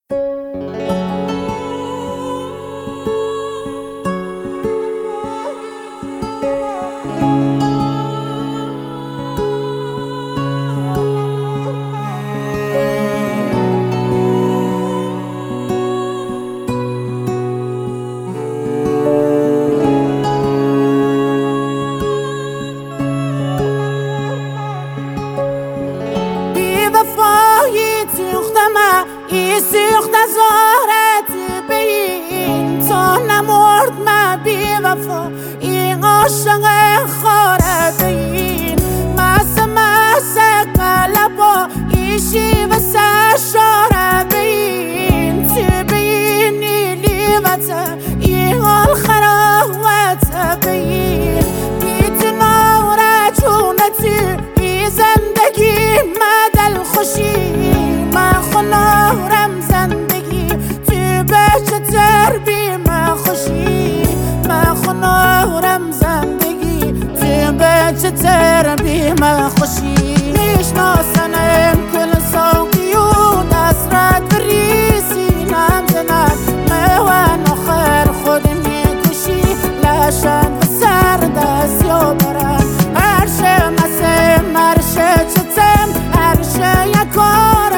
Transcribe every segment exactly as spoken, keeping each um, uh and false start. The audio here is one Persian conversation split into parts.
سوخت زهرت بین تا نمرد من بی وفا این عاشق خاره بین مس مس قلبا ایشی و سشاره بین تو بینی لیوت این حال خراوت بین بیت نور جونتی ای زندگی مدل خوشی من خنارم زندگی تو بچه تر بی من خوشی من خنارم زندگی تو بچه تر بی من خوشی میشناسنم کل ساقی و دسترت بریسی نمزند موان آخر خود میکشی لشن و سر دست یا برن عرشه مسیم عرشه چتم عرشه یکار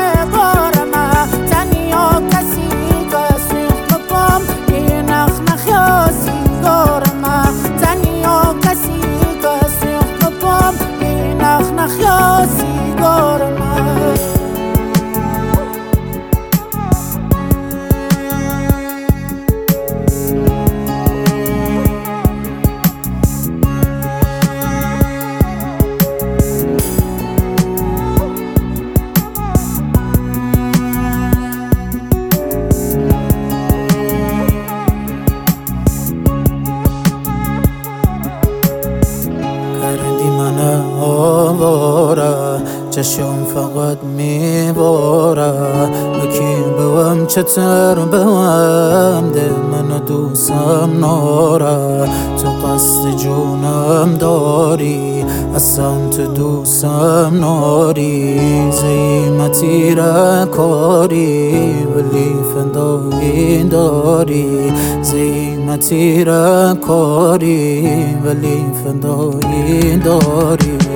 نخیا سیگار من چشم فقط میباره بکی بوم چتر بوم ده من دوستم ناره تو قصد جونم داری اصلا تو دوستم ناری زیمتی را کاری ولی فدایی داری زیمتی را کاری ولی فدایی داری